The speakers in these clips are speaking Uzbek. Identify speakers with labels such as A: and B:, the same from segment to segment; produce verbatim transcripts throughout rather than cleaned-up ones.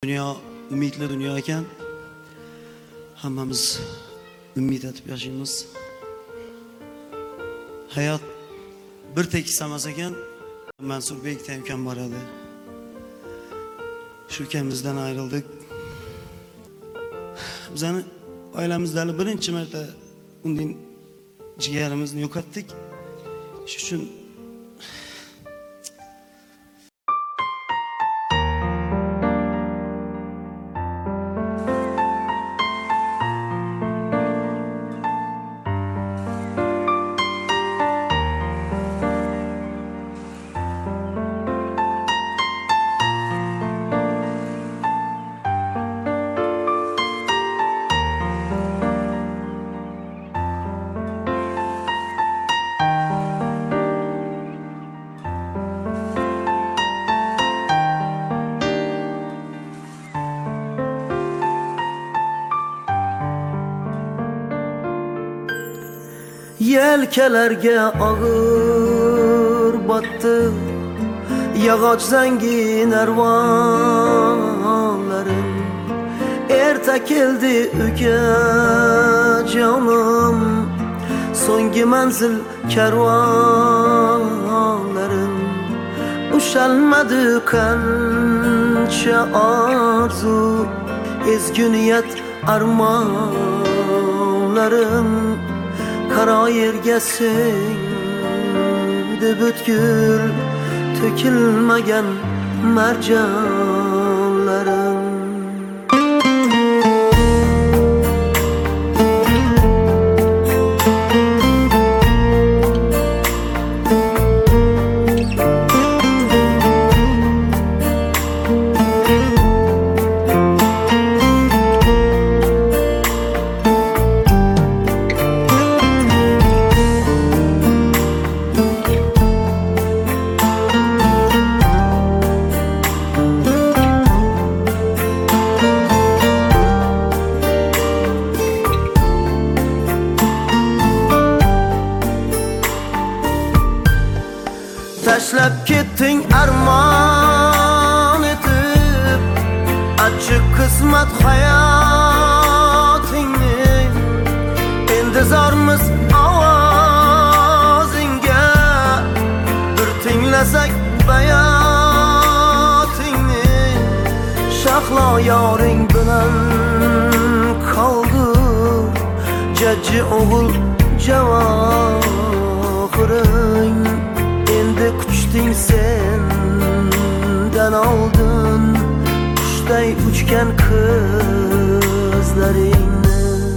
A: Dünya umidli dünya ekan, hammamiz umid etib yashaymiz. Hayot bir tekis emas ekan. Mansurbek ukam bor edi. Shu ukamizdan ayrildik. Bizani oilamizda birinchi marta undan jigarimizni yo'qotdik. Shu uchun
B: yelkelerge ağır battı, yağaç zengin ervanların. Erta keldi üke canım, so'nggi manzil kervanların. Ushalmadi qancha arzu, ezgu niyat armonlarim. Kara yerge singdi butkul, to'kilmagan marjonlarim. Tashlab ketding armon etib, achchiq qismat hayotingni. Intizormiz ovozingga, bir tinglasak bayotingni. Shahlo yoring bilan qoldi, jajji o'g'il javohiring. Endi kuchding sendan oldin, qushday uchgan qizlaringni.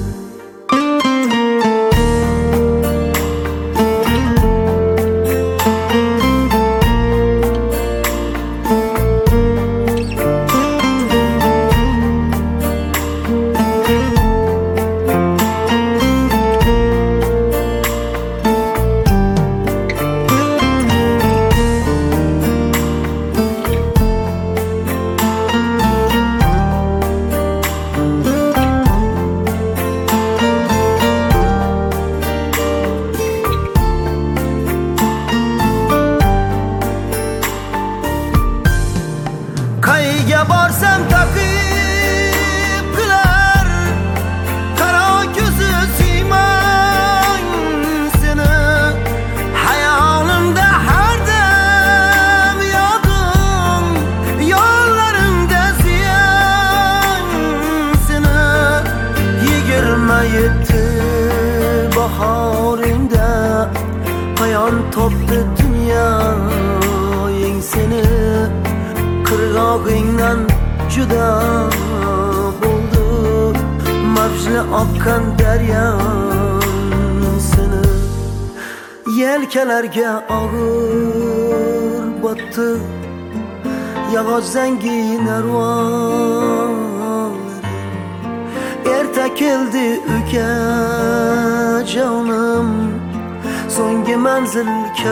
B: Qayga borsam taqib qilar, qaro ko'zi siymang seni. Hayolimda har dam yoding, yo'llarimda ziyon seni. Yigirma yetti bahoringda payon topdi dunyoying seni. Qirg'og'ingdan juda bo'ldi, mavjli oqqan daryong seni. Yelkalarga og'ir botdi, yog'och zangin arvonlaring. Erta keldi uka jonim, so'nggi manzil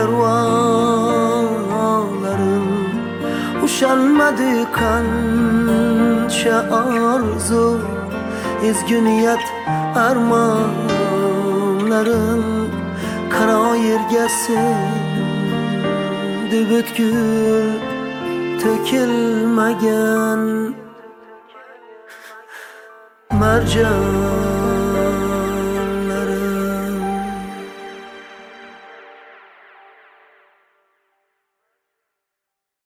B: karvonlarim. Ushalmadi qancha arzu, ezgu niyat armonlarim. Qaro yerga singdi butkul, to'kilmagan marjon